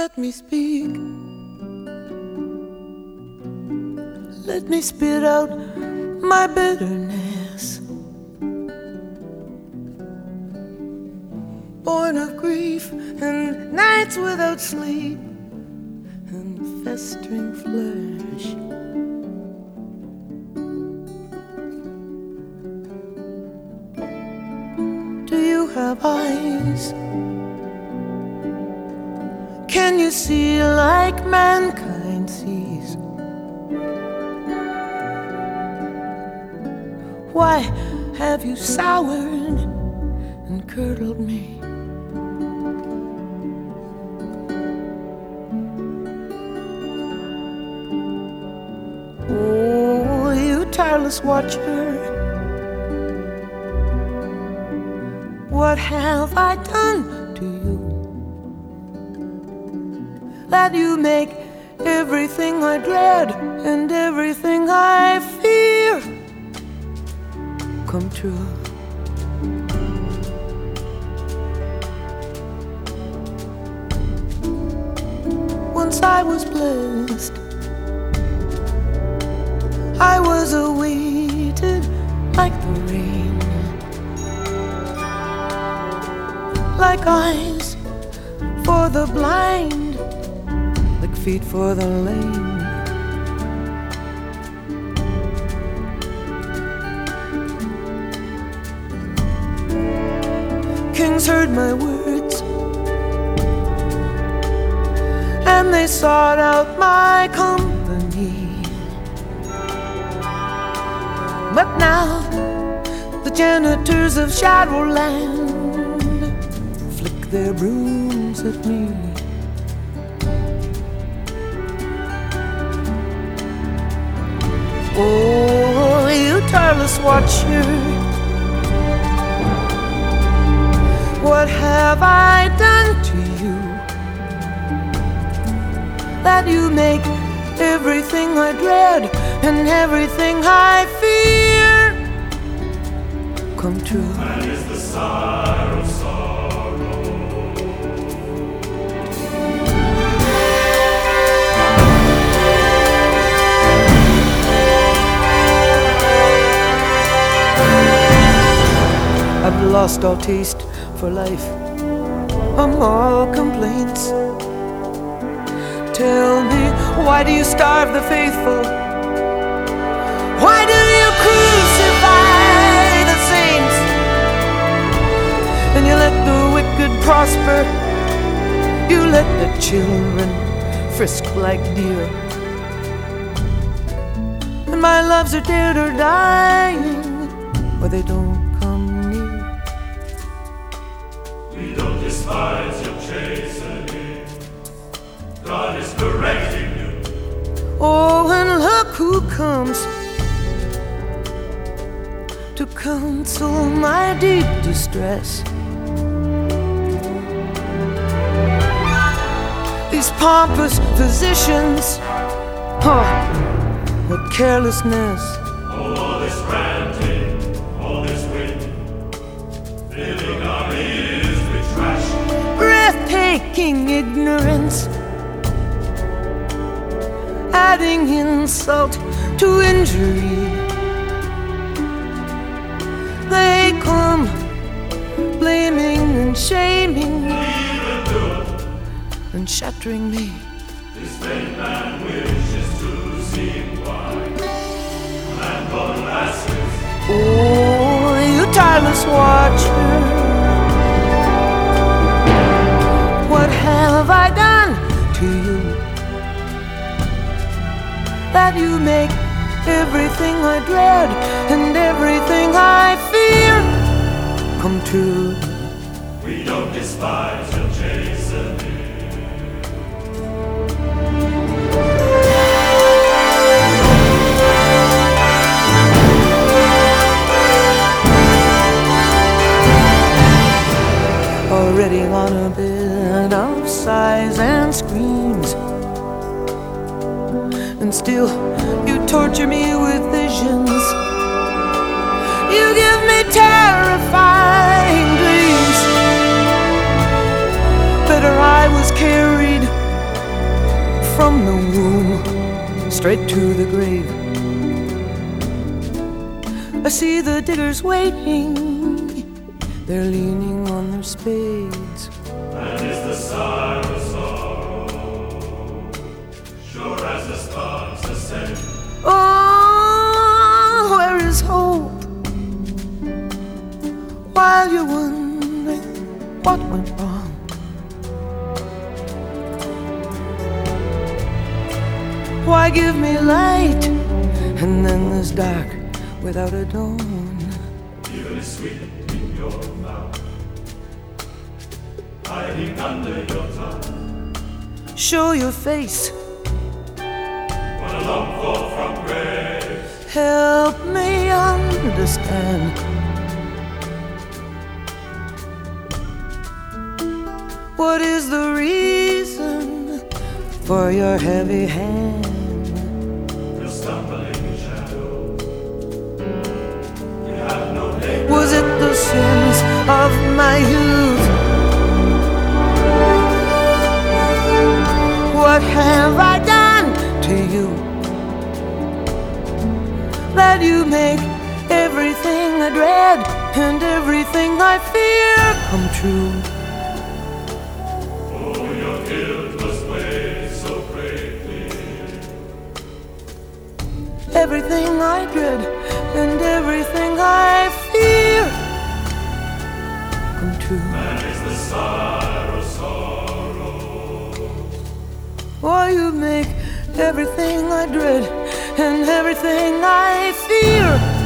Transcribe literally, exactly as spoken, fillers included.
Let me speak. Let me spit out my bitterness, born of grief and nights without sleep and festering flesh. Do you have eyes? Can you see like mankind sees? Why have you soured and curdled me? Oh, you tireless watcher, what have I done to you that you make everything I dread and everything I fear come true? Once I was blessed, I was awaited like the rain, like eyes for the blind, like feet for the lame. Kings heard my words, and they sought out my company. But now the janitors of Shadowland flick their brooms at me. Oh, you tireless watcher, what have I done to you that you make everything I dread and everything I fear come true? Man is the sire of sorrow. I've lost all taste for life, I'm all complaints. Tell me, why do you starve the faithful? Why do you crucify the saints? And you let the wicked prosper, you let the children frisk like deer. And my loves are dead or dying, or they don't come near. We don't despise your chastening, God is correcting you. Oh, and look who comes to counsel my deep distress. These pompous physicians, huh, what carelessness. Oh, all this ranting, all this wind, filling our ears with trash. Breathtaking ignorance, adding insult to injury. They come blaming and shaming and shattering me. This vain man wishes to seem wise, and born lasses. Oh, you tireless watcher, what have I done to you that you make everything I dread and everything I fear come true? We don't despise your chastening. Already on a bed of sighs and screams, and still you torture me with visions. You give me terrifying dreams. Better I was carried straight to the grave. I see the diggers waiting, they're leaning on their spades. And is the sigh of sorrow, sure as the stars ascend. Oh, where is hope? While you're wondering what went wrong, why give me light and then this dark without a dawn? Even is sweet in your mouth, hiding under your tongue. Show your face, What I long for from grace. help me understand. What is the reason for your heavy hand? Your stumbling shadow, you have no name. Was it the sins of my youth? What have I done to you that you make everything I dread and everything I fear come true? Oh, your guilt was weighed so greatly. Everything I dread and everything I fear come true. And is the sorrow, sorrow. Oh, you make everything I dread and everything I fear